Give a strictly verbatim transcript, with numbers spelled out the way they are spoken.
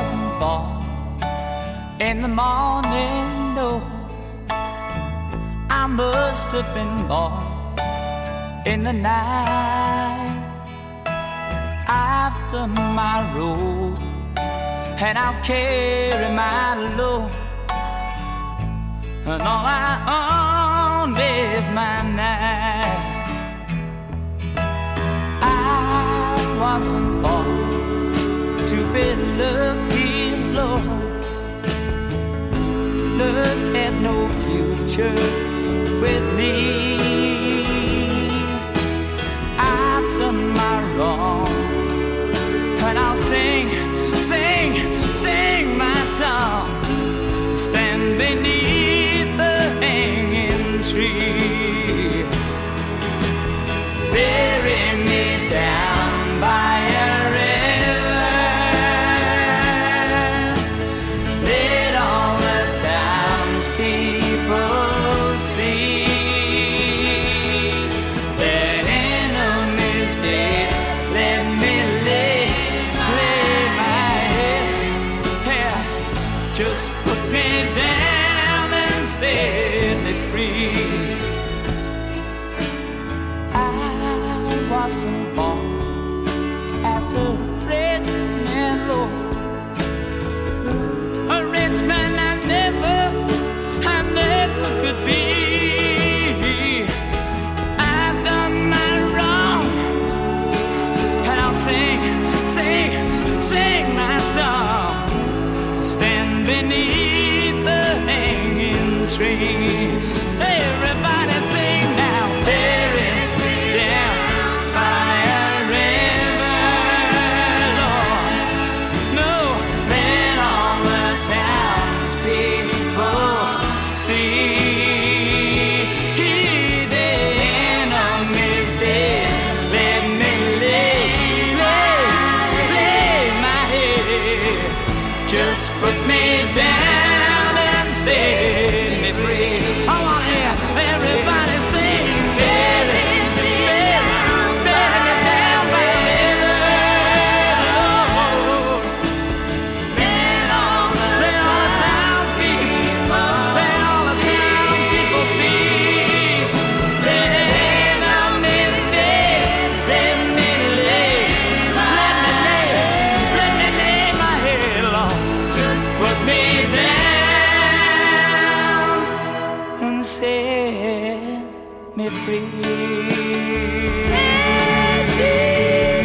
wasn't born in the morning, no. I must have been born in the night. After my road, and I'll carry my load, and all I own is my night. I wasn't born to be lucky, Lord. Look at no future with me. I've done my wrong, and I'll sing, sing, sing my song. Stand beneath the hanging tree. Bury me down by a river. Let all the townspeople see their enemies dead. Let me lay, lay my head here. Just put me down and set me free. I wasn't born as a rich man, Lord. A rich man I never, I never could be. I've done my wrong, and I'll sing, sing, sing my song. Stand beneath the hanging tree. Everybody sing now. Bury me down by a river, Lord. No, let all the townspeople see the enemy's dead. Let me lay, lay, lay my head. Just put me down and set me free. I want to hear everybody sing. Bury me, bury me down by the river, Lord. Let all the townspeople, let all the townspeople see the enemy's dead. Let me lay, let me lay, let me lay my head, Lord. Just put me down and set me free. Set me free.